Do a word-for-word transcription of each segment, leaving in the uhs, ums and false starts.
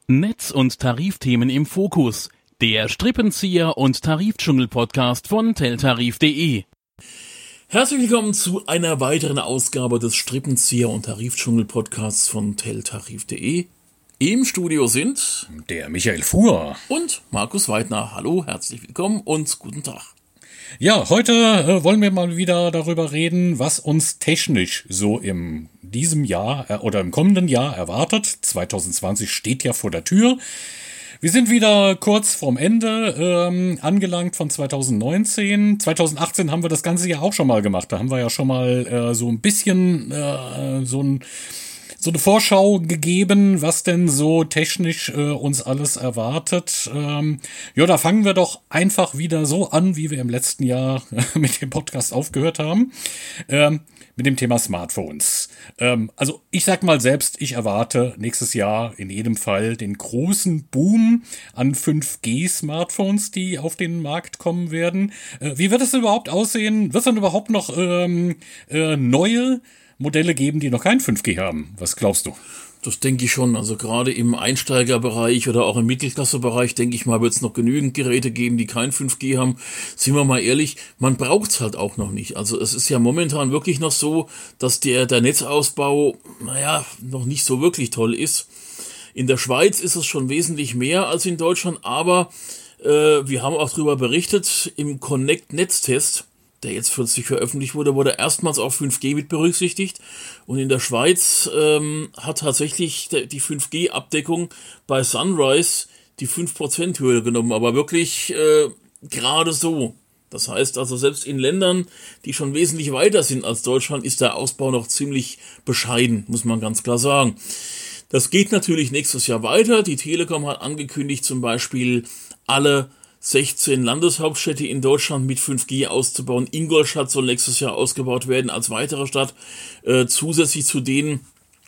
Netz- und Tarifthemen im Fokus. Der Strippenzieher und Tarifdschungel-Podcast von teltarif punkt de. Herzlich willkommen zu einer weiteren Ausgabe des Strippenzieher und Tarifdschungel-Podcasts von teltarif punkt de. Im Studio sind der Michael Fuhr und Markus Weidner. Hallo, herzlich willkommen und guten Tag. Ja, heute äh, wollen wir mal wieder darüber reden, was uns technisch so in diesem Jahr äh, oder im kommenden Jahr erwartet. zwanzig zwanzig steht ja vor der Tür. Wir sind wieder kurz vorm Ende ähm, angelangt von zwanzig neunzehn. zwanzig achtzehn haben wir das ganze Jahr auch schon mal gemacht. Da haben wir ja schon mal äh, so ein bisschen äh, so ein so eine Vorschau gegeben, was denn so technisch äh, uns alles erwartet. Ähm, ja, da fangen wir doch einfach wieder so an, wie wir im letzten Jahr äh, mit dem Podcast aufgehört haben, ähm, mit dem Thema Smartphones. Ähm, also ich sag mal selbst, ich erwarte nächstes Jahr in jedem Fall den großen Boom an fünf G Smartphones, die auf den Markt kommen werden. Äh, wie wird es denn überhaupt aussehen? Wird es dann überhaupt noch ähm, äh, neue Modelle geben, die noch kein fünf G haben? Was glaubst du? Das denke ich schon. Also gerade im Einsteigerbereich oder auch im Mittelklassebereich, denke ich mal, wird es noch genügend Geräte geben, die kein fünf G haben. Sind wir mal ehrlich, man braucht es halt auch noch nicht. Also es ist ja momentan wirklich noch so, dass der, der Netzausbau, naja, noch nicht so wirklich toll ist. In der Schweiz ist es schon wesentlich mehr als in Deutschland, aber äh, wir haben auch darüber berichtet, im Connect-Netztest, der jetzt kürzlich veröffentlicht wurde, wurde erstmals auch fünf G mit berücksichtigt. Und in der Schweiz ähm, hat tatsächlich die fünf G Abdeckung bei Sunrise die fünf Prozent Hürde genommen, aber wirklich äh, gerade so. Das heißt also, selbst in Ländern, die schon wesentlich weiter sind als Deutschland, ist der Ausbau noch ziemlich bescheiden, muss man ganz klar sagen. Das geht natürlich nächstes Jahr weiter. Die Telekom hat angekündigt, zum Beispiel alle sechzehn Landeshauptstädte in Deutschland mit fünf G auszubauen. Ingolstadt soll nächstes Jahr ausgebaut werden als weitere Stadt. Äh, zusätzlich zu denen,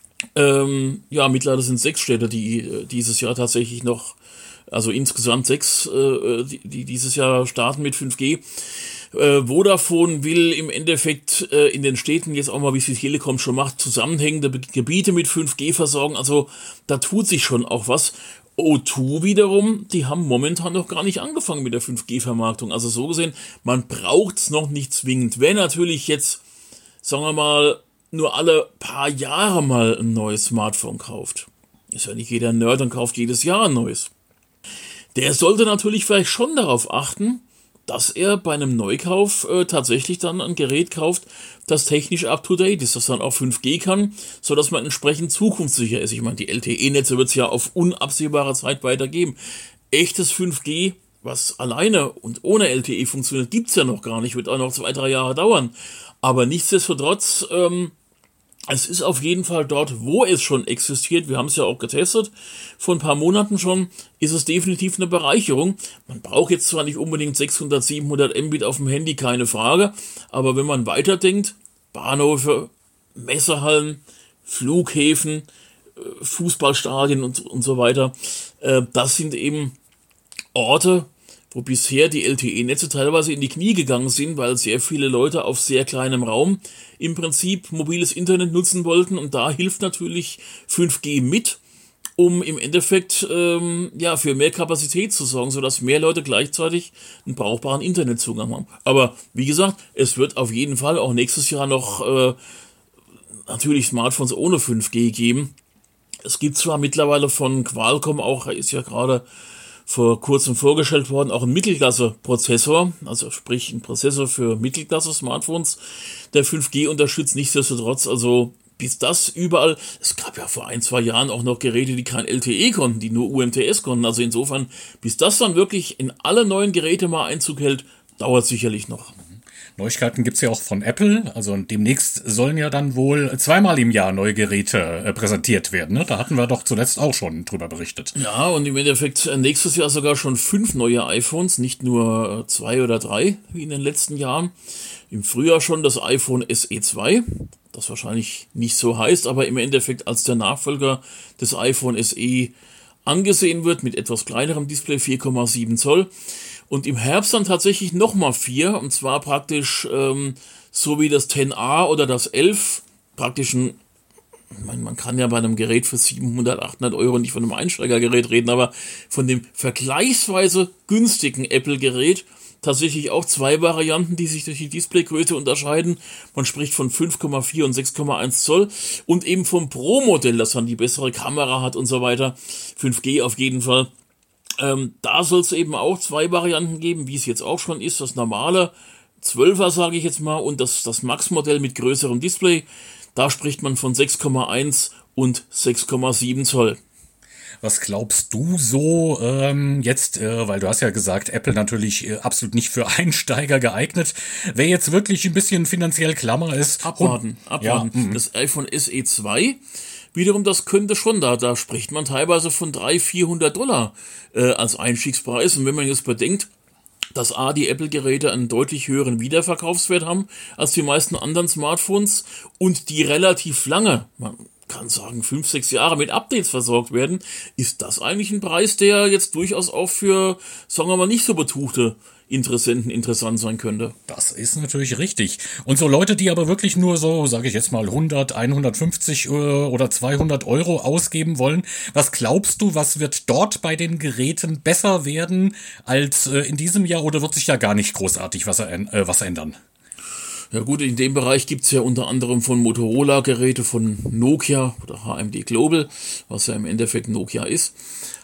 ähm, ja, mittlerweile sind sechs Städte, die äh, dieses Jahr tatsächlich noch, also insgesamt sechs, äh, die, die dieses Jahr starten mit fünf G. Äh, Vodafone will im Endeffekt äh, in den Städten jetzt auch mal, wie es die Telekom schon macht, zusammenhängende Gebiete mit fünf G versorgen. Also da tut sich schon auch was. O zwei wiederum, die haben momentan noch gar nicht angefangen mit der fünf G Vermarktung. Also so gesehen, man braucht's noch nicht zwingend. Wer natürlich jetzt, sagen wir mal, nur alle paar Jahre mal ein neues Smartphone kauft, ist ja nicht jeder Nerd und kauft jedes Jahr ein neues, der sollte natürlich vielleicht schon darauf achten, dass er bei einem Neukauf äh, tatsächlich dann ein Gerät kauft, das technisch up-to-date ist, das dann auch fünf G kann, sodass man entsprechend zukunftssicher ist. Ich meine, die L T E-Netze wird es ja auf unabsehbare Zeit weitergeben. Echtes fünf G, was alleine und ohne L T E funktioniert, gibt's ja noch gar nicht, wird auch noch zwei, drei Jahre dauern. Aber nichtsdestotrotz, ähm, es ist auf jeden Fall dort, wo es schon existiert, wir haben es ja auch getestet, vor ein paar Monaten schon, ist es definitiv eine Bereicherung. Man braucht jetzt zwar nicht unbedingt sechshundert, siebenhundert Mbit auf dem Handy, keine Frage, aber wenn man weiterdenkt, Bahnhöfe, Messehallen, Flughäfen, Fußballstadien und, und so weiter, äh, das sind eben Orte, wo bisher die L T E-Netze teilweise in die Knie gegangen sind, weil sehr viele Leute auf sehr kleinem Raum im Prinzip mobiles Internet nutzen wollten, und da hilft natürlich fünf G mit, um im Endeffekt ähm, ja für mehr Kapazität zu sorgen, sodass mehr Leute gleichzeitig einen brauchbaren Internetzugang haben. Aber wie gesagt, es wird auf jeden Fall auch nächstes Jahr noch äh, natürlich Smartphones ohne fünf G geben. Es gibt zwar mittlerweile von Qualcomm auch, ist ja gerade vor kurzem vorgestellt worden, auch ein Mittelklasse-Prozessor, also sprich ein Prozessor für Mittelklasse-Smartphones, der fünf G unterstützt. Nichtsdestotrotz, also bis das überall, es gab ja vor ein, zwei Jahren auch noch Geräte, die kein L T E konnten, die nur U M T S konnten, also insofern, bis das dann wirklich in alle neuen Geräte mal Einzug hält, dauert sicherlich noch. Neuigkeiten gibt's ja auch von Apple, also demnächst sollen ja dann wohl zweimal im Jahr neue Geräte äh, präsentiert werden, ne? Da hatten wir doch zuletzt auch schon drüber berichtet. Ja, und im Endeffekt nächstes Jahr sogar schon fünf neue iPhones, nicht nur zwei oder drei, wie in den letzten Jahren. Im Frühjahr schon das iPhone S E zwei, das wahrscheinlich nicht so heißt, aber im Endeffekt als der Nachfolger des iPhone S E angesehen wird, mit etwas kleinerem Display, vier Komma sieben Zoll. Und im Herbst dann tatsächlich nochmal vier, und zwar praktisch ähm, so wie das X A oder das elf, praktisch ein man, man kann ja bei einem Gerät für siebenhundert, achthundert Euro nicht von einem Einsteigergerät reden, aber von dem vergleichsweise günstigen Apple-Gerät tatsächlich auch zwei Varianten, die sich durch die Displaygröße unterscheiden. Man spricht von fünf Komma vier und sechs Komma eins Zoll und eben vom Pro-Modell, das dann die bessere Kamera hat und so weiter. fünf G auf jeden Fall. Ähm, da soll es eben auch zwei Varianten geben, wie es jetzt auch schon ist. Das normale zwölfer, sage ich jetzt mal, und das, das Max-Modell mit größerem Display. Da spricht man von sechs Komma eins und sechs Komma sieben Zoll. Was glaubst du so ähm, jetzt, äh, weil du hast ja gesagt, Apple natürlich äh, absolut nicht für Einsteiger geeignet. Wer jetzt wirklich ein bisschen finanziell klammer ist... Abwarten, und, abwarten. Ja, das iPhone S E zwei, wiederum, das könnte schon, da, da spricht man teilweise von dreihundert, vierhundert Dollar äh, als Einstiegspreis. Und wenn man jetzt bedenkt, dass A, die Apple-Geräte einen deutlich höheren Wiederverkaufswert haben als die meisten anderen Smartphones und die relativ lange, man kann sagen, fünf, sechs Jahre mit Updates versorgt werden, ist das eigentlich ein Preis, der jetzt durchaus auch für, sagen wir mal, nicht so betuchte Interessenten interessant sein könnte. Das ist natürlich richtig. Und so Leute, die aber wirklich nur so, sage ich jetzt mal, hundert, hundertfünfzig oder zweihundert Euro ausgeben wollen, was glaubst du, was wird dort bei den Geräten besser werden als in diesem Jahr oder wird sich ja gar nicht großartig was, äh, was ändern? Ja gut, in dem Bereich gibt's ja unter anderem von Motorola Geräte, von Nokia oder H M D Global, was ja im Endeffekt Nokia ist.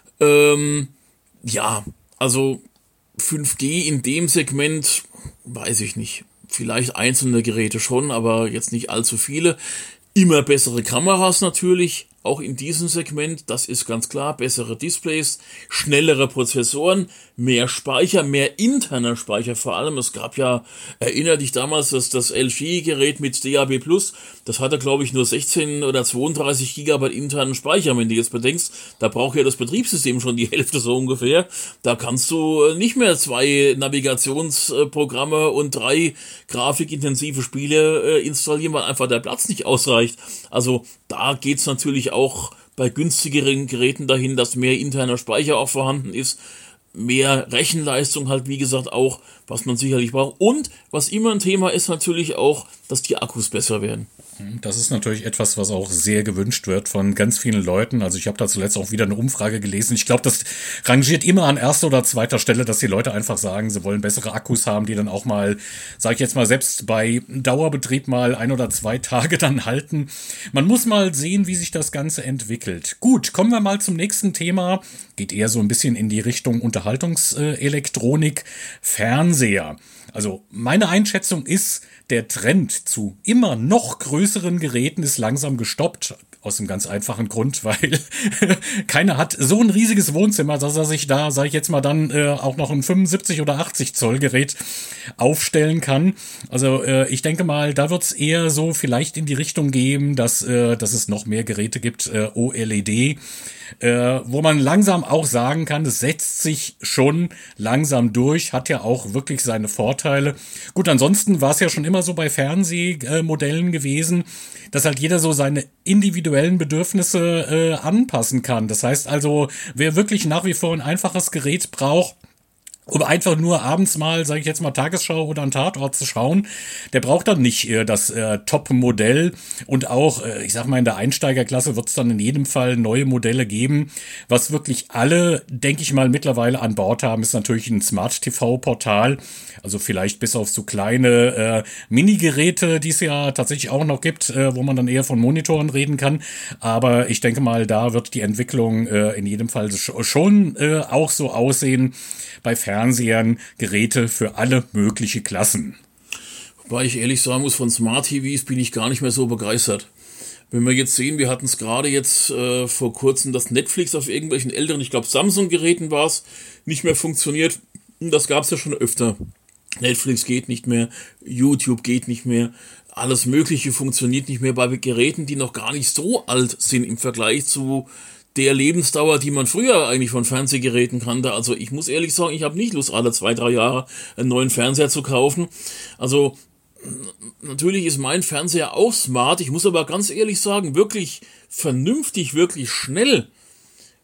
Ähm, ja, also fünf G in dem Segment, weiß ich nicht. Vielleicht einzelne Geräte schon, aber jetzt nicht allzu viele. Immer bessere Kameras natürlich, auch in diesem Segment, das ist ganz klar. Bessere Displays, schnellere Prozessoren, mehr Speicher, mehr interner Speicher vor allem. Es gab ja, erinnere dich damals, dass das L G-Gerät mit D A B Plus, das hatte glaube ich nur sechzehn oder zweiunddreißig Gigabyte internen Speicher, wenn du jetzt bedenkst, da braucht ja das Betriebssystem schon die Hälfte so ungefähr. Da kannst du nicht mehr zwei Navigationsprogramme und drei grafikintensive Spiele installieren, weil einfach der Platz nicht ausreicht. Also da geht's natürlich auch bei günstigeren Geräten dahin, dass mehr interner Speicher auch vorhanden ist, mehr Rechenleistung halt, wie gesagt, auch, was man sicherlich braucht. Und was immer ein Thema ist, natürlich auch, dass die Akkus besser werden. Das ist natürlich etwas, was auch sehr gewünscht wird von ganz vielen Leuten. Also ich habe da zuletzt auch wieder eine Umfrage gelesen. Ich glaube, das rangiert immer an erster oder zweiter Stelle, dass die Leute einfach sagen, sie wollen bessere Akkus haben, die dann auch mal, sage ich jetzt mal, selbst bei Dauerbetrieb mal ein oder zwei Tage dann halten. Man muss mal sehen, wie sich das Ganze entwickelt. Gut, kommen wir mal zum nächsten Thema. Geht eher so ein bisschen in die Richtung Unterhaltungselektronik, Fernseher. Also meine Einschätzung ist, der Trend zu immer noch größeren Geräten ist langsam gestoppt. Aus dem ganz einfachen Grund, weil keiner hat so ein riesiges Wohnzimmer, dass er sich da, sage ich jetzt mal, dann äh, auch noch ein fünfundsiebzig oder achtzig Zoll Gerät aufstellen kann. Also äh, ich denke mal, da wird es eher so vielleicht in die Richtung gehen, dass, äh, dass es noch mehr Geräte gibt, äh, O L E D, äh, wo man langsam auch sagen kann, es setzt sich schon langsam durch, hat ja auch wirklich seine Vorteile. Gut, ansonsten war es ja schon immer so bei Fernsehmodellen gewesen, dass halt jeder so seine individuellen Bedürfnisse äh, anpassen kann. Das heißt also, wer wirklich nach wie vor ein einfaches Gerät braucht, um einfach nur abends mal, sage ich jetzt mal, Tagesschau oder einen Tatort zu schauen, der braucht dann nicht äh, das äh, Top-Modell. Und auch, äh, ich sag mal, in der Einsteigerklasse wird es dann in jedem Fall neue Modelle geben. Was wirklich alle, denke ich mal, mittlerweile an Bord haben, ist natürlich ein Smart-T V-Portal. Also vielleicht bis auf so kleine äh, Mini-Geräte, die es ja tatsächlich auch noch gibt, äh, wo man dann eher von Monitoren reden kann. Aber ich denke mal, da wird die Entwicklung äh, in jedem Fall schon äh, auch so aussehen, bei Fernsehern Geräte für alle mögliche Klassen. Wobei ich ehrlich sagen muss, von Smart T Vs bin ich gar nicht mehr so begeistert. Wenn wir jetzt sehen, wir hatten es gerade jetzt äh, vor kurzem, dass Netflix auf irgendwelchen älteren, ich glaube Samsung-Geräten war es, nicht mehr funktioniert. Das gab es ja schon öfter. Netflix geht nicht mehr, YouTube geht nicht mehr, alles Mögliche funktioniert nicht mehr bei Geräten, die noch gar nicht so alt sind im Vergleich zu der Lebensdauer, die man früher eigentlich von Fernsehgeräten kannte. Also ich muss ehrlich sagen, ich habe nicht Lust, alle zwei, drei Jahre einen neuen Fernseher zu kaufen. Also natürlich ist mein Fernseher auch smart. Ich muss aber ganz ehrlich sagen, wirklich vernünftig, wirklich schnell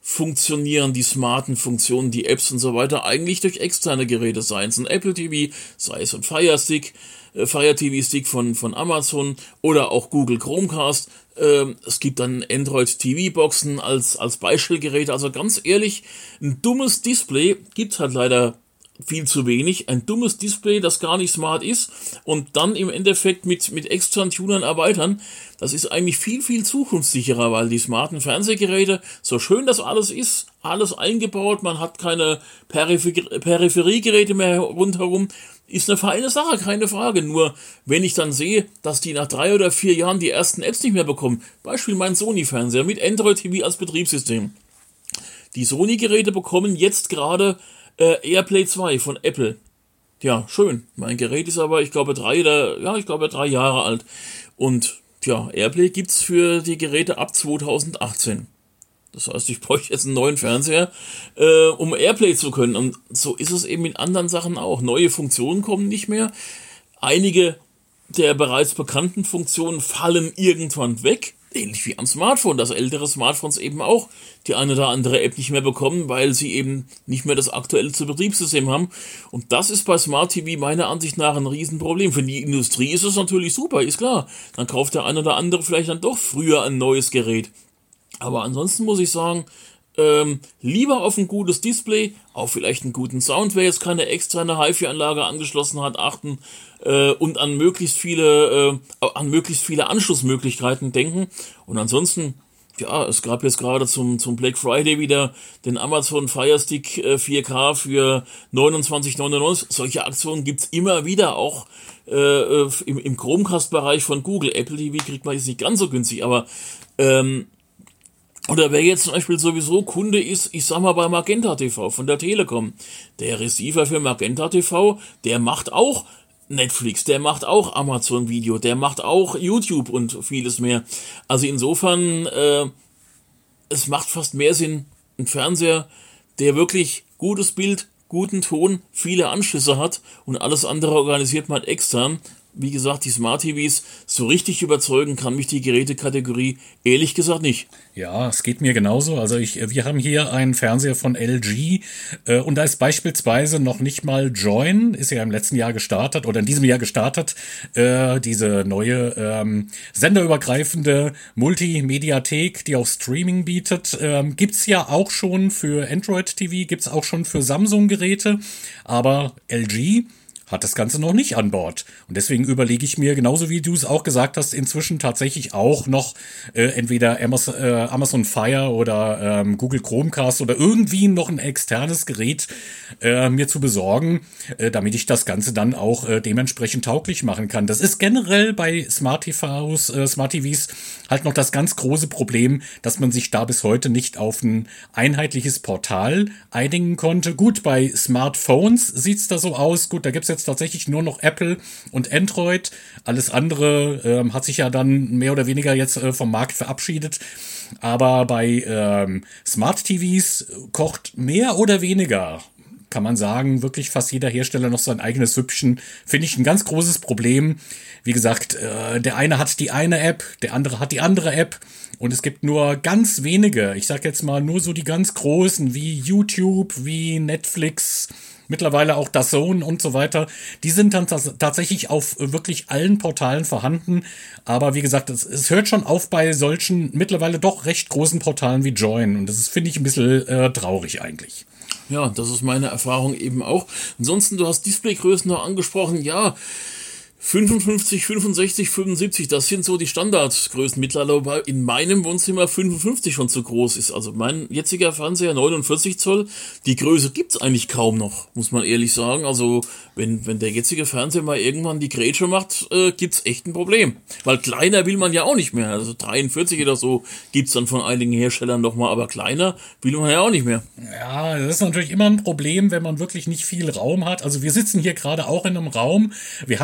funktionieren die smarten Funktionen, die Apps und so weiter eigentlich durch externe Geräte, sei es ein Apple T V, sei es ein Fire Stick, äh, Fire T V Stick von, von Amazon oder auch Google Chromecast. Ähm, es gibt dann Android T V Boxen als, als Beistellgeräte. Also ganz ehrlich, ein dummes Display gibt halt leider viel zu wenig. Ein dummes Display, das gar nicht smart ist und dann im Endeffekt mit, mit externen Tunern erweitern, das ist eigentlich viel, viel zukunftssicherer, weil die smarten Fernsehgeräte, so schön das alles ist, alles eingebaut, man hat keine Peripher- Peripheriegeräte mehr rundherum, ist eine feine Sache, keine Frage. Nur, wenn ich dann sehe, dass die nach drei oder vier Jahren die ersten Apps nicht mehr bekommen, Beispiel mein Sony-Fernseher mit Android T V als Betriebssystem. Die Sony-Geräte bekommen jetzt gerade Äh, AirPlay zwei von Apple. Ja, schön. Mein Gerät ist aber, ich glaube, drei oder, ja, ich glaube, drei Jahre alt. Und, ja, AirPlay gibt's für die Geräte ab zweitausendachtzehn. Das heißt, ich bräuchte jetzt einen neuen Fernseher, äh, um AirPlay zu können. Und so ist es eben mit anderen Sachen auch. Neue Funktionen kommen nicht mehr. Einige der bereits bekannten Funktionen fallen irgendwann weg. Ähnlich wie am Smartphone, dass ältere Smartphones eben auch die eine oder andere App nicht mehr bekommen, weil sie eben nicht mehr das aktuellste Betriebssystem haben. Und das ist bei Smart T V meiner Ansicht nach ein Riesenproblem. Für die Industrie ist es natürlich super, ist klar. Dann kauft der eine oder andere vielleicht dann doch früher ein neues Gerät. Aber ansonsten muss ich sagen, ähm, lieber auf ein gutes Display, auf vielleicht einen guten Sound, wer jetzt keine externe HiFi-Anlage angeschlossen hat, achten äh, und an möglichst viele äh, an möglichst viele Anschlussmöglichkeiten denken. Und ansonsten, ja, es gab jetzt gerade zum zum Black Friday wieder den Amazon Fire Stick äh, vier K für neunundzwanzig neunundneunzig. Solche Aktionen gibt's immer wieder auch äh, im, im Chromecast-Bereich von Google. Apple T V kriegt man jetzt nicht ganz so günstig, aber ähm, oder wer jetzt zum Beispiel sowieso Kunde ist, ich sag mal bei Magenta T V von der Telekom, der Receiver für Magenta T V, der macht auch Netflix, der macht auch Amazon Video, der macht auch YouTube und vieles mehr. Also insofern, äh, es macht fast mehr Sinn, ein Fernseher, der wirklich gutes Bild, guten Ton, viele Anschlüsse hat und alles andere organisiert man extern. Wie gesagt, die Smart T Vs, so richtig überzeugen kann mich die Gerätekategorie ehrlich gesagt nicht. Ja, es geht mir genauso. Also ich, wir haben hier einen Fernseher von L G äh, und da ist beispielsweise noch nicht mal Join, ist ja im letzten Jahr gestartet oder in diesem Jahr gestartet, äh, diese neue ähm, senderübergreifende Multimediathek, die auch Streaming bietet. Ähm, gibt's ja auch schon für Android T V, gibt's auch schon für Samsung-Geräte, aber L G hat das Ganze noch nicht an Bord. Und deswegen überlege ich mir, genauso wie du es auch gesagt hast, inzwischen tatsächlich auch noch äh, entweder Amazon, äh, Amazon Fire oder ähm, Google Chromecast oder irgendwie noch ein externes Gerät äh, mir zu besorgen, äh, damit ich das Ganze dann auch äh, dementsprechend tauglich machen kann. Das ist generell bei Smart T Vs, äh, Smart T Vs halt noch das ganz große Problem, dass man sich da bis heute nicht auf ein einheitliches Portal einigen konnte. Gut, bei Smartphones sieht's da so aus. Gut, da gibt's jetzt tatsächlich nur noch Apple und Android. Alles andere ähm, hat sich ja dann mehr oder weniger jetzt äh, vom Markt verabschiedet. Aber bei ähm, Smart T Vs kocht mehr oder weniger, kann man sagen, wirklich fast jeder Hersteller noch sein eigenes Süppchen. Finde ich ein ganz großes Problem. Wie gesagt, äh, der eine hat die eine App, der andere hat die andere App. Und es gibt nur ganz wenige, ich sag jetzt mal nur so die ganz großen, wie YouTube, wie Netflix, mittlerweile auch D A Z N und so weiter, die sind dann tats- tatsächlich auf wirklich allen Portalen vorhanden. Aber wie gesagt, es, es hört schon auf bei solchen mittlerweile doch recht großen Portalen wie Join. Und das ist, finde ich, ein bisschen äh, traurig eigentlich. Ja, das ist meine Erfahrung eben auch. Ansonsten, du hast Displaygrößen noch angesprochen. Ja, fünfundfünfzig, fünfundsechzig, fünfundsiebzig, das sind so die Standardgrößen mittlerweile, wobei in meinem Wohnzimmer fünfundfünfzig schon zu groß ist. Also mein jetziger Fernseher neunundvierzig Zoll, die Größe gibt's eigentlich kaum noch, muss man ehrlich sagen. Also wenn wenn der jetzige Fernseher mal irgendwann die Grätsche macht, äh, gibt's echt ein Problem. Weil kleiner will man ja auch nicht mehr. Also dreiundvierzig oder so gibt's dann von einigen Herstellern noch mal, aber kleiner will man ja auch nicht mehr. Ja, das ist natürlich immer ein Problem, wenn man wirklich nicht viel Raum hat. Also wir sitzen hier gerade auch in einem Raum, wir haben hier noch ein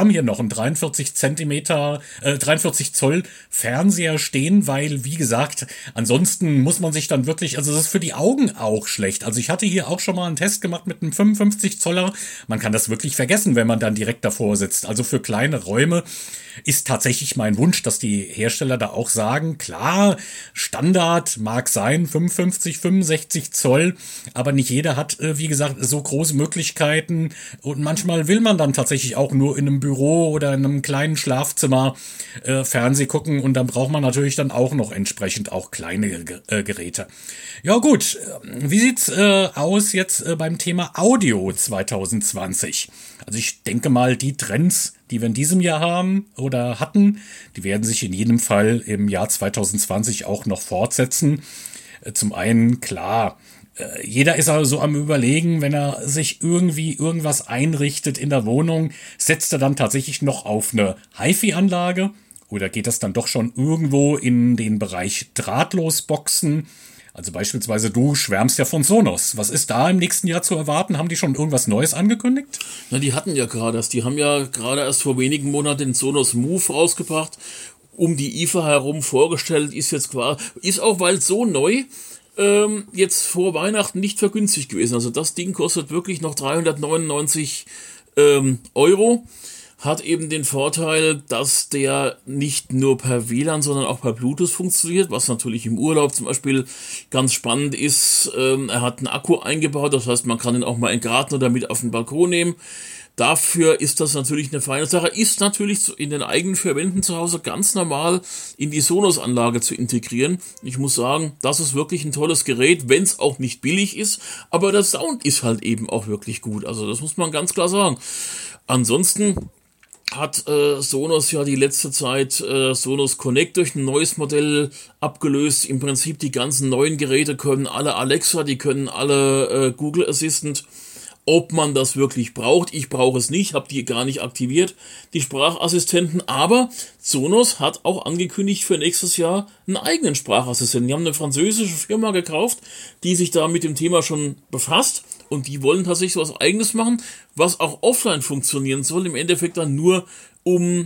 dreiundvierzig Zentimeter, äh, dreiundvierzig Zoll Fernseher stehen, weil, wie gesagt, ansonsten muss man sich dann wirklich, also das ist für die Augen auch schlecht. Also ich hatte hier auch schon mal einen Test gemacht mit einem fünfundfünfzig Zoller. Man kann das wirklich vergessen, wenn man dann direkt davor sitzt. Also für kleine Räume ist tatsächlich mein Wunsch, dass die Hersteller da auch sagen, klar, Standard mag sein, fünfundfünfzig, fünfundsechzig Zoll, aber nicht jeder hat, äh, wie gesagt, so große Möglichkeiten und manchmal will man dann tatsächlich auch nur in einem Büro oder in einem kleinen Schlafzimmer äh, Fernseh gucken und dann braucht man natürlich dann auch noch entsprechend auch kleine äh, Geräte. Ja gut, wie sieht's äh, aus jetzt äh, beim Thema Audio zwanzig zwanzig? Also ich denke mal, die Trends, die wir in diesem Jahr haben oder hatten, die werden sich in jedem Fall im Jahr zwanzig zwanzig auch noch fortsetzen. Zum einen, klar, jeder ist also am Überlegen, wenn er sich irgendwie irgendwas einrichtet in der Wohnung, setzt er dann tatsächlich noch auf eine HiFi-Anlage oder geht das dann doch schon irgendwo in den Bereich Drahtlosboxen? Also beispielsweise du schwärmst ja von Sonos. Was ist da im nächsten Jahr zu erwarten? Haben die schon irgendwas Neues angekündigt? Na, die hatten ja gerade das. Die haben ja gerade erst vor wenigen Monaten den Sonos Move rausgebracht, um die I F A herum vorgestellt, ist jetzt quasi, ist auch, weil so neu, ähm, jetzt vor Weihnachten nicht vergünstigt gewesen. Also das Ding kostet wirklich noch dreihundertneunundneunzig ähm, Euro. Hat eben den Vorteil, dass der nicht nur per W L A N, sondern auch per Bluetooth funktioniert, was natürlich im Urlaub zum Beispiel ganz spannend ist. Ähm, er hat einen Akku eingebaut, das heißt, man kann ihn auch mal in den Garten oder mit auf den Balkon nehmen. Dafür ist das natürlich eine feine Sache. Ist natürlich in den eigenen vier Wänden zu Hause ganz normal in die Sonos-Anlage zu integrieren. Ich muss sagen, das ist wirklich ein tolles Gerät, wenn es auch nicht billig ist. Aber der Sound ist halt eben auch wirklich gut. Also das muss man ganz klar sagen. Ansonsten hat äh, Sonos ja die letzte Zeit äh, Sonos Connect durch ein neues Modell abgelöst. Im Prinzip die ganzen neuen Geräte können alle Alexa, die können alle äh, Google Assistant. Ob man das wirklich braucht, ich brauche es nicht, habe die gar nicht aktiviert, die Sprachassistenten. Aber Sonos hat auch angekündigt für nächstes Jahr einen eigenen Sprachassistenten. Die haben eine französische Firma gekauft, die sich da mit dem Thema schon befasst. Und die wollen tatsächlich so was Eigenes machen, was auch offline funktionieren soll. Im Endeffekt dann nur um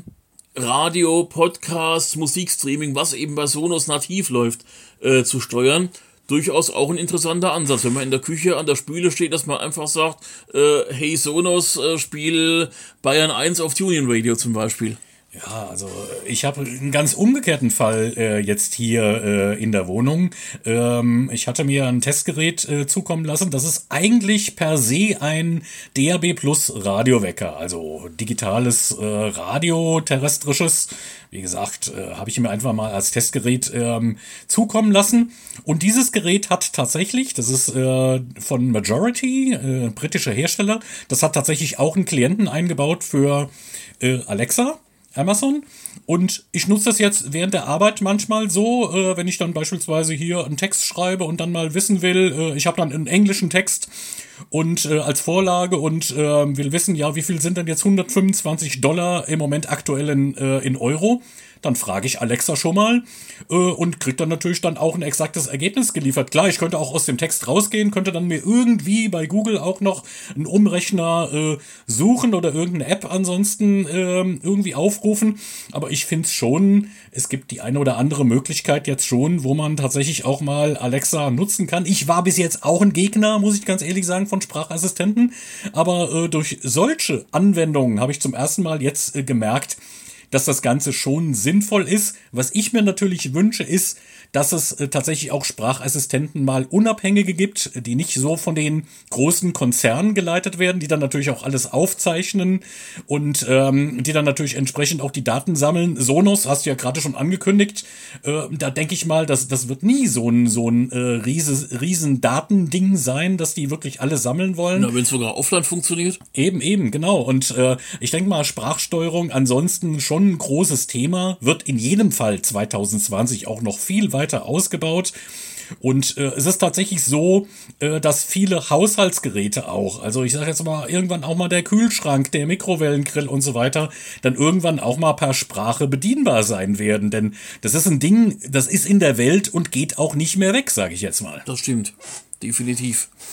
Radio, Podcasts, Musikstreaming, was eben bei Sonos nativ läuft, äh, zu steuern. Durchaus auch ein interessanter Ansatz, wenn man in der Küche an der Spüle steht, dass man einfach sagt, äh, hey Sonos, äh, spiel Bayern eins auf TuneIn Radio zum Beispiel. Ja, also ich habe einen ganz umgekehrten Fall äh, jetzt hier äh, in der Wohnung. Ähm, ich hatte mir ein Testgerät äh, zukommen lassen. Das ist eigentlich per se ein D A B Plus Radiowecker, also digitales äh, Radio, terrestrisches. Wie gesagt, äh, habe ich mir einfach mal als Testgerät ähm, zukommen lassen. Und dieses Gerät hat tatsächlich, das ist äh, von Majority, äh, britischer Hersteller, das hat tatsächlich auch einen Klienten eingebaut für äh, Alexa. Amazon. Und ich nutze das jetzt während der Arbeit manchmal so, äh, wenn ich dann beispielsweise hier einen Text schreibe und dann mal wissen will, äh, ich habe dann einen englischen Text und äh, als Vorlage und äh, will wissen, ja, wie viel sind denn jetzt hundertfünfundzwanzig Dollar im Moment aktuell in, äh, in Euro? Dann frage ich Alexa schon mal äh, und kriege dann natürlich dann auch ein exaktes Ergebnis geliefert. Klar, ich könnte auch aus dem Text rausgehen, könnte dann mir irgendwie bei Google auch noch einen Umrechner äh, suchen oder irgendeine App ansonsten äh, irgendwie aufrufen. Aber ich finde es schon, es gibt die eine oder andere Möglichkeit jetzt schon, wo man tatsächlich auch mal Alexa nutzen kann. Ich war bis jetzt auch ein Gegner, muss ich ganz ehrlich sagen, von Sprachassistenten. Aber äh, durch solche Anwendungen habe ich zum ersten Mal jetzt äh, gemerkt, dass das Ganze schon sinnvoll ist. Was ich mir natürlich wünsche, ist, dass es äh, tatsächlich auch Sprachassistenten mal Unabhängige gibt, die nicht so von den großen Konzernen geleitet werden, die dann natürlich auch alles aufzeichnen und ähm, die dann natürlich entsprechend auch die Daten sammeln. Sonos, hast du ja gerade schon angekündigt, äh, da denke ich mal, dass das wird nie so ein so ein äh, riesen, riesen Datending sein, dass die wirklich alle sammeln wollen. Na, wenn es sogar offline funktioniert. Eben, eben, genau. Und äh, ich denke mal, Sprachsteuerung ansonsten schon ein großes Thema, wird in jedem Fall zwanzig zwanzig auch noch viel weiter ausgebaut. Und äh, es ist tatsächlich so, äh, dass viele Haushaltsgeräte auch, also ich sage jetzt mal, irgendwann auch mal der Kühlschrank, der Mikrowellengrill und so weiter, dann irgendwann auch mal per Sprache bedienbar sein werden. Denn das ist ein Ding, das ist in der Welt und geht auch nicht mehr weg, sage ich jetzt mal. Das stimmt, definitiv.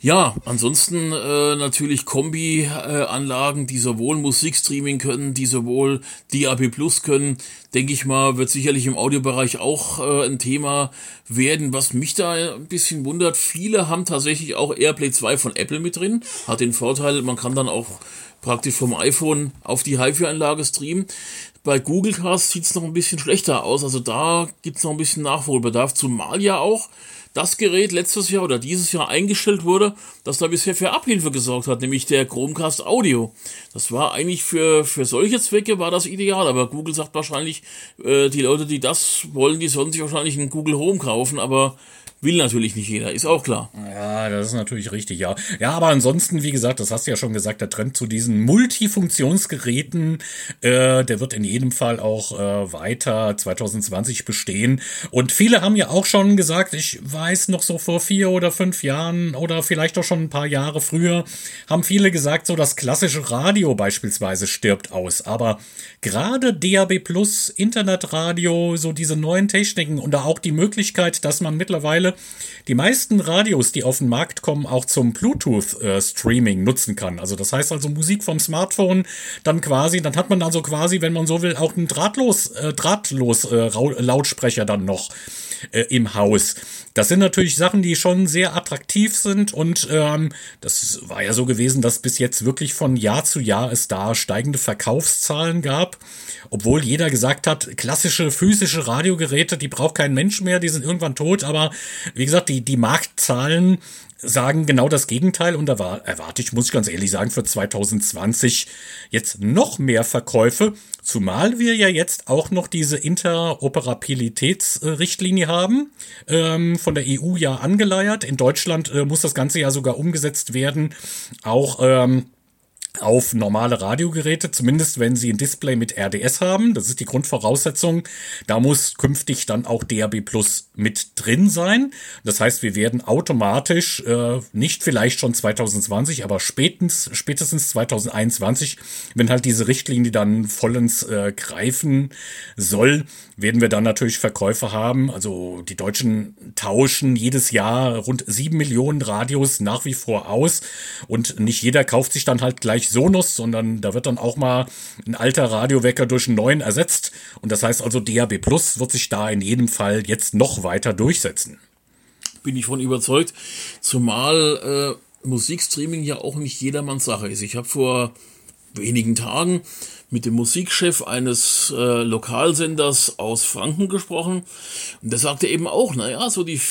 Ja, ansonsten äh, natürlich Kombi-Anlagen, die sowohl Musikstreaming können, die sowohl D A B Plus können, denke ich mal, wird sicherlich im Audiobereich auch äh, ein Thema werden. Was mich da ein bisschen wundert, viele haben tatsächlich auch AirPlay zwei von Apple mit drin. Hat den Vorteil, man kann dann auch praktisch vom iPhone auf die HiFi-Anlage streamen. Bei Google Cast sieht's noch ein bisschen schlechter aus, also da gibt's noch ein bisschen Nachholbedarf, zumal ja auch das Gerät letztes Jahr oder dieses Jahr eingestellt wurde, das da bisher für Abhilfe gesorgt hat, nämlich der Chromecast Audio. Das war eigentlich für für solche Zwecke war das ideal, aber Google sagt wahrscheinlich, äh, die Leute, die das wollen, die sollen sich wahrscheinlich einen Google Home kaufen, aber will natürlich nicht jeder, ist auch klar. Ja, das ist natürlich richtig, ja. Ja, aber ansonsten, wie gesagt, das hast du ja schon gesagt, der Trend zu diesen Multifunktionsgeräten, äh, der wird in jedem Fall auch äh, weiter zwanzig zwanzig bestehen. Und viele haben ja auch schon gesagt, ich weiß noch so vor vier oder fünf Jahren oder vielleicht auch schon ein paar Jahre früher, haben viele gesagt, so das klassische Radio beispielsweise stirbt aus. Aber gerade D A B Plus, Internetradio, so diese neuen Techniken und da auch die Möglichkeit, dass man mittlerweile die meisten Radios, die auf den Markt kommen, auch zum Bluetooth-Streaming nutzen kann. Also das heißt also Musik vom Smartphone dann quasi, dann hat man also quasi, wenn man so will, auch einen drahtlos, äh, drahtlos äh, Lautsprecher dann noch äh, im Haus. Das sind natürlich Sachen, die schon sehr attraktiv sind und ähm, das war ja so gewesen, dass bis jetzt wirklich von Jahr zu Jahr es da steigende Verkaufszahlen gab, obwohl jeder gesagt hat, klassische physische Radiogeräte, die braucht kein Mensch mehr, die sind irgendwann tot, aber wie gesagt, die, die Marktzahlen sagen genau das Gegenteil und da war, erwarte ich, muss ich ganz ehrlich sagen, für zwanzig zwanzig jetzt noch mehr Verkäufe, zumal wir ja jetzt auch noch diese Interoperabilitätsrichtlinie haben, ähm, von der E U ja angeleiert. In Deutschland äh, muss das Ganze ja sogar umgesetzt werden, auch ähm, auf normale Radiogeräte, zumindest wenn sie ein Display mit R D S haben. Das ist die Grundvoraussetzung. Da muss künftig dann auch D A B Plus mit drin sein. Das heißt, wir werden automatisch, äh, nicht vielleicht schon zwanzig zwanzig, aber spätestens, spätestens zwanzig einundzwanzig, wenn halt diese Richtlinie dann vollends äh, greifen soll, werden wir dann natürlich Verkäufe haben. Also die Deutschen tauschen jedes Jahr rund sieben Millionen Radios nach wie vor aus und nicht jeder kauft sich dann halt gleich Sonos, sondern da wird dann auch mal ein alter Radiowecker durch einen neuen ersetzt. Und das heißt also, D A B Plus wird sich da in jedem Fall jetzt noch weiter durchsetzen. Bin ich von überzeugt, zumal äh, Musikstreaming ja auch nicht jedermanns Sache ist. Ich habe vor wenigen Tagen mit dem Musikchef eines äh, Lokalsenders aus Franken gesprochen und der sagte eben auch, naja, so die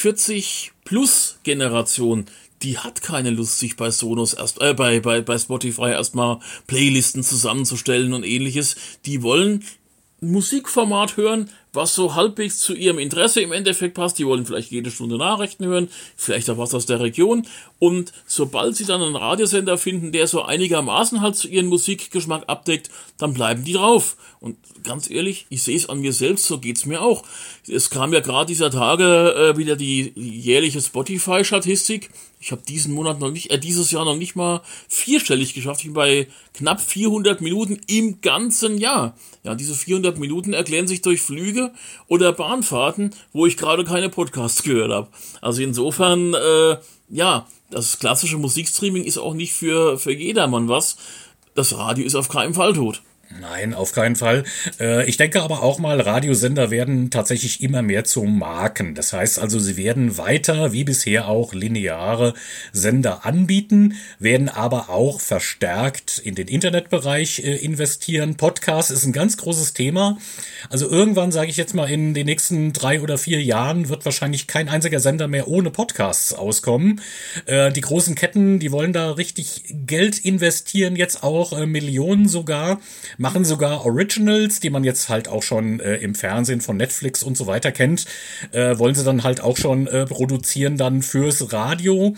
vierzig-Plus-Generation, die hat keine Lust, sich bei Sonos erst, äh, bei, bei, bei Spotify erstmal Playlisten zusammenzustellen und ähnliches. Die wollen Musikformat hören, was so halbwegs zu ihrem Interesse im Endeffekt passt. Die wollen vielleicht jede Stunde Nachrichten hören, vielleicht auch was aus der Region. Und sobald sie dann einen Radiosender finden, der so einigermaßen halt zu ihrem Musikgeschmack abdeckt, dann bleiben die drauf. Und ganz ehrlich, ich sehe es an mir selbst, so geht's mir auch. Es kam ja gerade dieser Tage äh, wieder die jährliche Spotify-Statistik. Ich habe diesen Monat noch nicht, äh, dieses Jahr noch nicht mal vierstellig geschafft. Ich bin bei knapp vierhundert Minuten im ganzen Jahr. Ja, diese vierhundert Minuten erklären sich durch Flüge oder Bahnfahrten, wo ich gerade keine Podcasts gehört habe. Also insofern, äh, ja, das klassische Musikstreaming ist auch nicht für, für jedermann was. Das Radio ist auf keinen Fall tot. Nein, auf keinen Fall. Ich denke aber auch mal, Radiosender werden tatsächlich immer mehr zu Marken. Das heißt also, sie werden weiter, wie bisher auch, lineare Sender anbieten, werden aber auch verstärkt in den Internetbereich investieren. Podcast ist ein ganz großes Thema. Also irgendwann, sage ich jetzt mal, in den nächsten drei oder vier Jahren wird wahrscheinlich kein einziger Sender mehr ohne Podcasts auskommen. Die großen Ketten, die wollen da richtig Geld investieren, jetzt auch Millionen sogar, machen sogar Originals, die man jetzt halt auch schon äh, im Fernsehen von Netflix und so weiter kennt, äh, wollen sie dann halt auch schon äh, produzieren dann fürs Radio.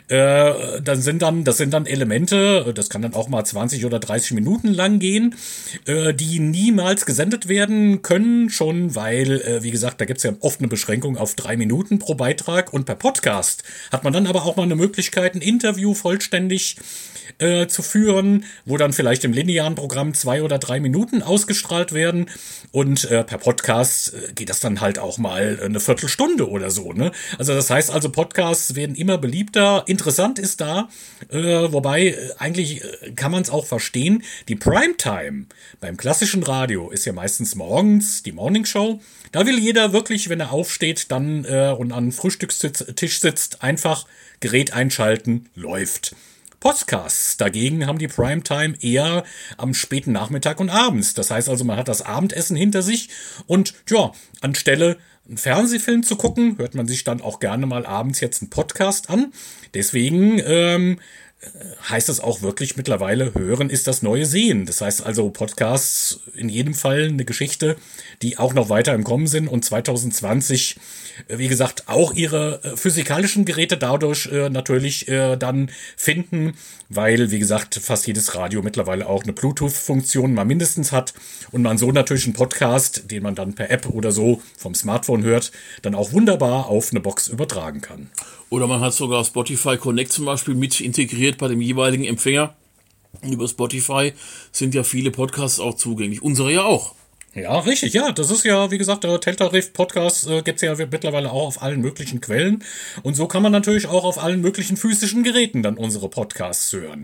Äh, dann sind dann, das sind dann Elemente, das kann dann auch mal zwanzig oder dreißig Minuten lang gehen, äh, die niemals gesendet werden können, schon weil, äh, wie gesagt, da gibt's ja oft eine Beschränkung auf drei Minuten pro Beitrag und per Podcast hat man dann aber auch mal eine Möglichkeit, ein Interview vollständig äh, zu führen, wo dann vielleicht im linearen Programm zwei zwei oder drei Minuten ausgestrahlt werden und äh, per Podcast äh, geht das dann halt auch mal eine Viertelstunde oder so, ne? Also das heißt also, Podcasts werden immer beliebter. Interessant ist da, äh, wobei äh, eigentlich äh, kann man es auch verstehen, die Primetime beim klassischen Radio ist ja meistens morgens die Morningshow. Da will jeder wirklich, wenn er aufsteht, dann äh, und an Frühstückstisch sitzt, einfach Gerät einschalten, läuft. Podcasts dagegen haben die Primetime eher am späten Nachmittag und abends. Das heißt also, man hat das Abendessen hinter sich und ja, anstelle einen Fernsehfilm zu gucken, hört man sich dann auch gerne mal abends jetzt einen Podcast an. Deswegen ähm, heißt es auch wirklich mittlerweile, hören ist das neue Sehen. Das heißt also, Podcasts in jedem Fall eine Geschichte, die auch noch weiter im Kommen sind und zwanzig zwanzig, wie gesagt, auch ihre physikalischen Geräte dadurch äh, natürlich äh, dann finden, weil, wie gesagt, fast jedes Radio mittlerweile auch eine Bluetooth-Funktion mal mindestens hat und man so natürlich einen Podcast, den man dann per App oder so vom Smartphone hört, dann auch wunderbar auf eine Box übertragen kann. Oder man hat sogar Spotify Connect zum Beispiel mit integriert bei dem jeweiligen Empfänger. Über Spotify sind ja viele Podcasts auch zugänglich. Unsere ja auch. Ja, richtig, ja. Das ist ja, wie gesagt, der Teltarif-Podcast äh, gibt's ja mittlerweile auch auf allen möglichen Quellen. Und so kann man natürlich auch auf allen möglichen physischen Geräten dann unsere Podcasts hören.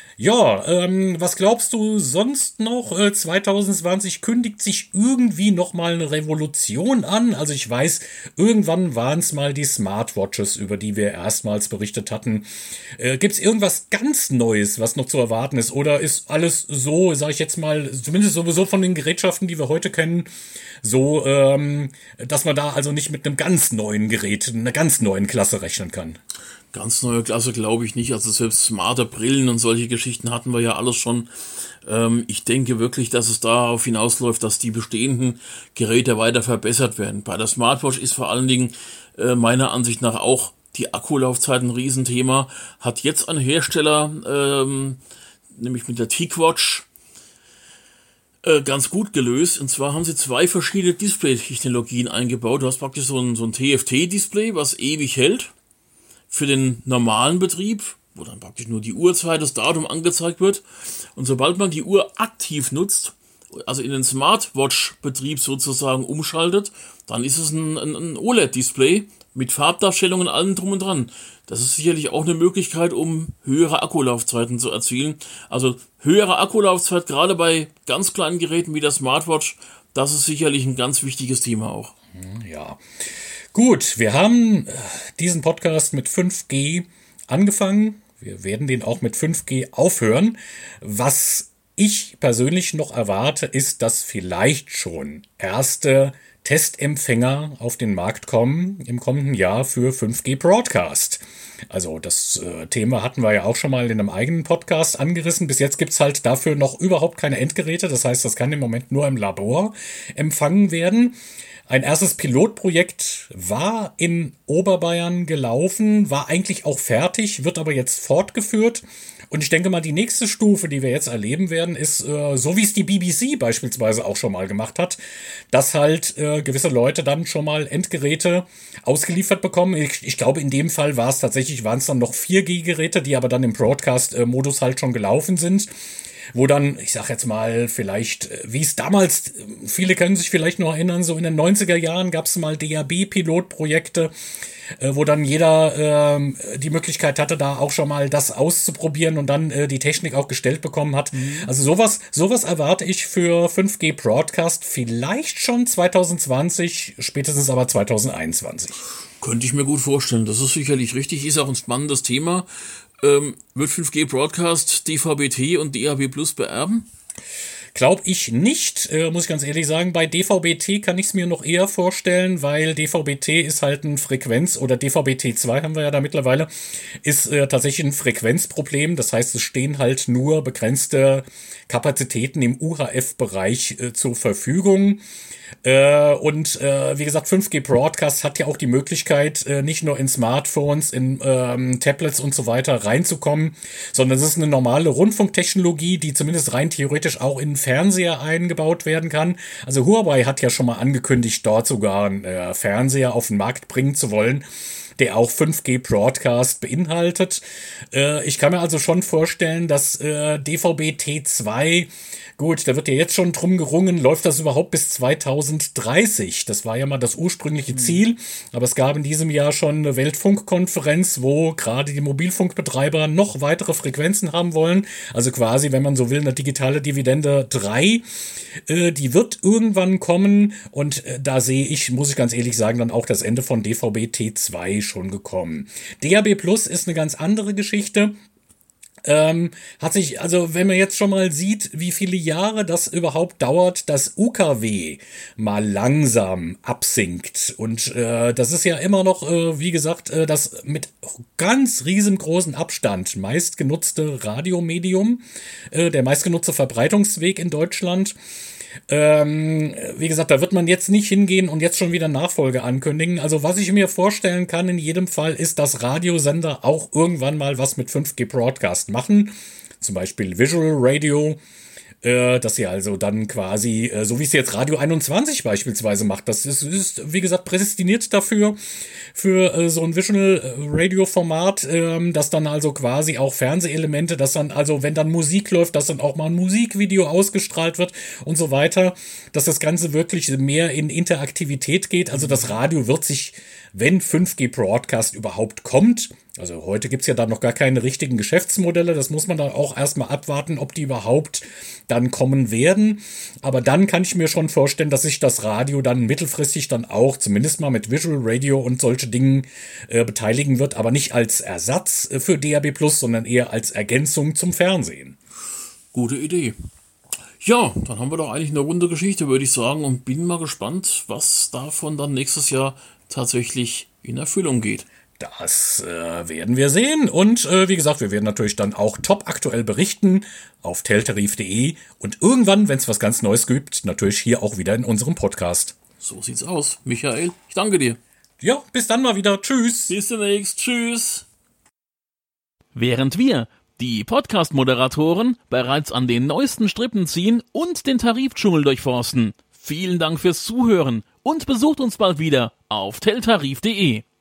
Ja, ähm, was glaubst du sonst noch? Äh, zwanzig zwanzig kündigt sich irgendwie nochmal eine Revolution an. Also ich weiß, irgendwann waren es mal die Smartwatches, über die wir erstmals berichtet hatten. Äh, gibt's irgendwas ganz Neues, was noch zu erwarten ist? Oder ist alles so, sage ich jetzt mal, zumindest sowieso von den Gerätschaften, die wir heute kennen, so, ähm, dass man da also nicht mit einem ganz neuen Gerät, einer ganz neuen Klasse rechnen kann? Ganz neue Klasse glaube ich nicht. Also selbst smarte Brillen und solche Geschichten hatten wir ja alles schon. Ähm, ich denke wirklich, dass es darauf hinausläuft, dass die bestehenden Geräte weiter verbessert werden. Bei der Smartwatch ist vor allen Dingen äh, meiner Ansicht nach auch die Akkulaufzeit ein Riesenthema. Hat jetzt ein Hersteller, ähm, nämlich mit der TicWatch, äh, ganz gut gelöst. Und zwar haben sie zwei verschiedene Display-Technologien eingebaut. Du hast praktisch so ein, so ein T F T-Display, was ewig hält. Für den normalen Betrieb, wo dann praktisch nur die Uhrzeit, das Datum angezeigt wird. Und sobald man die Uhr aktiv nutzt, also in den Smartwatch-Betrieb sozusagen umschaltet, dann ist es ein, ein, ein O L E D-Display mit Farbdarstellung und allem drum und dran. Das ist sicherlich auch eine Möglichkeit, um höhere Akkulaufzeiten zu erzielen. Also höhere Akkulaufzeit, gerade bei ganz kleinen Geräten wie der Smartwatch, das ist sicherlich ein ganz wichtiges Thema auch. Ja. Gut, wir haben diesen Podcast mit fünf G angefangen. Wir werden den auch mit fünf G aufhören. Was ich persönlich noch erwarte, ist, dass vielleicht schon erste Testempfänger auf den Markt kommen im kommenden Jahr für fünf G Broadcast. Also das äh, Thema hatten wir ja auch schon mal in einem eigenen Podcast angerissen. Bis jetzt gibt's halt dafür noch überhaupt keine Endgeräte. Das heißt, das kann im Moment nur im Labor empfangen werden. Ein erstes Pilotprojekt war in Oberbayern gelaufen, war eigentlich auch fertig, wird aber jetzt fortgeführt. Und ich denke mal, die nächste Stufe, die wir jetzt erleben werden, ist, äh, so wie es die B B C beispielsweise auch schon mal gemacht hat, dass halt äh, gewisse Leute dann schon mal Endgeräte ausgeliefert bekommen. Ich, ich glaube, in dem Fall war es tatsächlich, waren es dann noch vier G Geräte, die aber dann im Broadcast-Modus halt schon gelaufen sind. Wo dann, ich sag jetzt mal, vielleicht, wie es damals, viele können sich vielleicht noch erinnern, so in den neunziger Jahren gab es mal D A B-Pilotprojekte, äh, wo dann jeder äh, die Möglichkeit hatte, da auch schon mal das auszuprobieren und dann äh, die Technik auch gestellt bekommen hat. Mhm. Also sowas, sowas erwarte ich für fünf G Broadcast vielleicht schon zwanzig zwanzig, spätestens aber zwanzig einundzwanzig. Könnte ich mir gut vorstellen. Das ist sicherlich richtig, ist auch ein spannendes Thema. Ähm, wird fünf G Broadcast D V B T und D A B Plus beerben? Glaube ich nicht, äh, muss ich ganz ehrlich sagen. Bei D V B T kann ich es mir noch eher vorstellen, weil D V B T ist halt ein Frequenz- oder D V B T zwei haben wir ja da mittlerweile, ist äh, tatsächlich ein Frequenzproblem. Das heißt, es stehen halt nur begrenzte Kapazitäten im U H F-Bereich äh, zur Verfügung. Äh, und äh, wie gesagt, fünf G Broadcast hat ja auch die Möglichkeit, äh, nicht nur in Smartphones, in ähm, Tablets und so weiter reinzukommen, sondern es ist eine normale Rundfunktechnologie, die zumindest rein theoretisch auch in Fernseher eingebaut werden kann. Also Huawei hat ja schon mal angekündigt, dort sogar einen äh, Fernseher auf den Markt bringen zu wollen. der auch fünf G Broadcast beinhaltet. Äh, ich kann mir also schon vorstellen, dass äh, D V B T zwei, gut, da wird ja jetzt schon drum gerungen, läuft das überhaupt bis zweitausenddreißig? Das war ja mal das ursprüngliche Ziel, aber es gab in diesem Jahr schon eine Weltfunkkonferenz, wo gerade die Mobilfunkbetreiber noch weitere Frequenzen haben wollen. Also quasi, wenn man so will, eine digitale Dividende drei. Äh, die wird irgendwann kommen und äh, da sehe ich, muss ich ganz ehrlich sagen, dann auch das Ende von D V B T zwei schon gekommen. D A B Plus ist eine ganz andere Geschichte. Ähm, hat sich, also wenn man jetzt schon mal sieht, wie viele Jahre das überhaupt dauert, dass U K W mal langsam absinkt und äh, das ist ja immer noch, äh, wie gesagt, äh, das mit ganz riesengroßen Abstand meistgenutzte Radiomedium, äh, der meistgenutzte Verbreitungsweg in Deutschland. Ähm, wie gesagt, da wird man jetzt nicht hingehen und jetzt schon wieder Nachfolge ankündigen. Also was ich mir vorstellen kann in jedem Fall ist, dass Radiosender auch irgendwann mal was mit fünf G Broadcast machen. Zum Beispiel Visual Radio, äh, dass sie also dann quasi, äh, so wie es jetzt Radio einundzwanzig beispielsweise macht, das ist, ist wie gesagt, prädestiniert dafür, für äh, so ein Visual Radio Format, äh, dass dann also quasi auch Fernsehelemente, dass dann also, wenn dann Musik läuft, dass dann auch mal ein Musikvideo ausgestrahlt wird und so weiter, dass das Ganze wirklich mehr in Interaktivität geht. Also das Radio wird sich, wenn fünf G Broadcast überhaupt kommt, also heute gibt's ja da noch gar keine richtigen Geschäftsmodelle, das muss man dann auch erstmal abwarten, ob die überhaupt dann kommen werden. Aber dann kann ich mir schon vorstellen, dass sich das Radio dann mittelfristig dann auch zumindest mal mit Visual Radio und solche Dingen äh, beteiligen wird, aber nicht als Ersatz für D A B Plus, sondern eher als Ergänzung zum Fernsehen. Gute Idee. Ja, dann haben wir doch eigentlich eine runde Geschichte, würde ich sagen, und bin mal gespannt, was davon dann nächstes Jahr tatsächlich in Erfüllung geht. Das äh, werden wir sehen und äh, wie gesagt, wir werden natürlich dann auch top aktuell berichten auf teltarif punkt de und irgendwann, wenn es was ganz Neues gibt, natürlich hier auch wieder in unserem Podcast. So sieht's aus. Michael, ich danke dir. Ja, bis dann mal wieder. Tschüss. Bis demnächst. Tschüss. Während wir, die Podcast-Moderatoren, bereits an den neuesten Strippen ziehen und den Tarifdschungel durchforsten. Vielen Dank fürs Zuhören und besucht uns bald wieder auf teltarif punkt de.